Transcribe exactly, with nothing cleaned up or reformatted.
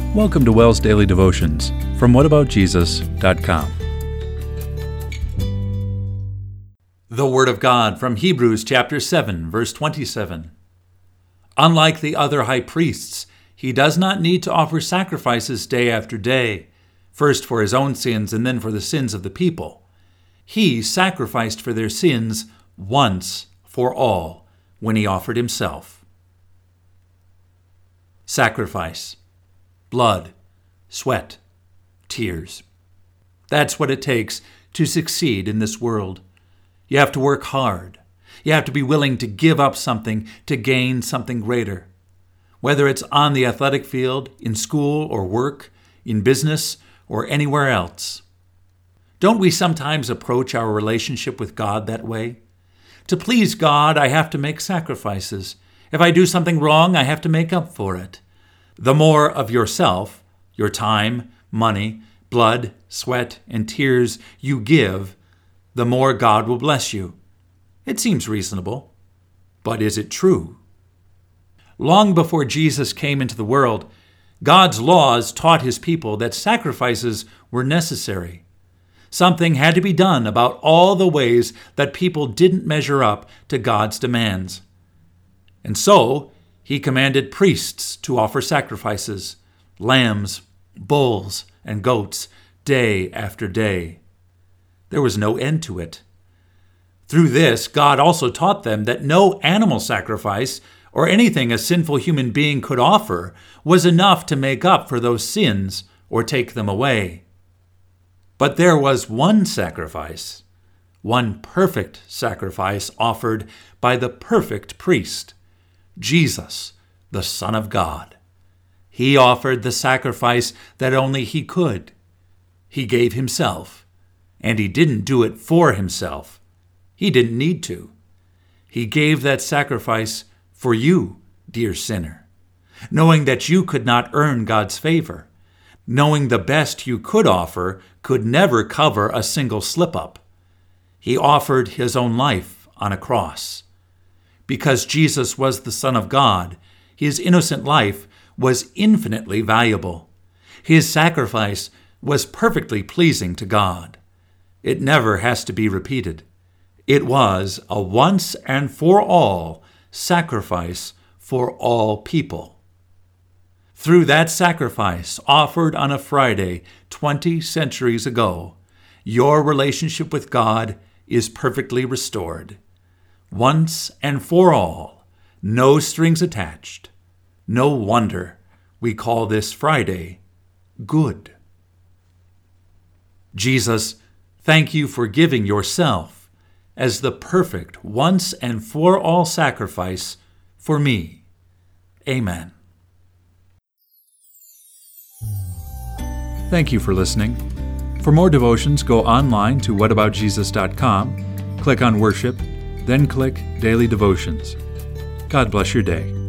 Welcome to WELL's Daily Devotions from what about jesus dot com. The Word of God from Hebrews chapter seven, verse twenty-seven. Unlike the other high priests, he does not need to offer sacrifices day after day, first for his own sins and then for the sins of the people. He sacrificed for their sins once for all when he offered himself. Sacrifice. Blood, sweat, tears. That's what it takes to succeed in this world. You have to work hard. You have to be willing to give up something to gain something greater. Whether it's on the athletic field, in school or work, in business, or anywhere else. Don't we sometimes approach our relationship with God that way? To please God, I have to make sacrifices. If I do something wrong, I have to make up for it. The more of yourself, your time, money, blood, sweat, and tears you give, the more God will bless you. It seems reasonable, but is it true? Long before Jesus came into the world, God's laws taught his people that sacrifices were necessary. Something had to be done about all the ways that people didn't measure up to God's demands. And so, he commanded priests to offer sacrifices, lambs, bulls, and goats, day after day. There was no end to it. Through this, God also taught them that no animal sacrifice or anything a sinful human being could offer was enough to make up for those sins or take them away. But there was one sacrifice, one perfect sacrifice offered by the perfect priest, Jesus, the Son of God. He offered the sacrifice that only he could. He gave himself, and he didn't do it for himself. He didn't need to. He gave that sacrifice for you, dear sinner, knowing that you could not earn God's favor, knowing the best you could offer could never cover a single slip-up. He offered his own life on a cross. Because Jesus was the Son of God, his innocent life was infinitely valuable. His sacrifice was perfectly pleasing to God. It never has to be repeated. It was a once and for all sacrifice for all people. Through that sacrifice offered on a Friday twenty centuries ago, your relationship with God is perfectly restored. Once and for all, no strings attached. No wonder we call this Friday good. Jesus, thank you for giving yourself as the perfect once and for all sacrifice for me. Amen. Thank you for listening. For more devotions, go online to what about jesus dot com, click on Worship, then click Daily Devotions. God bless your day.